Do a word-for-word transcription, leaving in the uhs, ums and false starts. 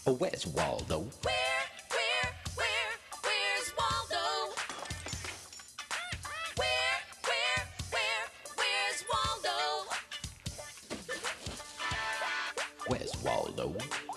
Oh, where's Waldo? Where, where, where, where's Waldo? Where, where, where, where's Waldo? Where's Waldo?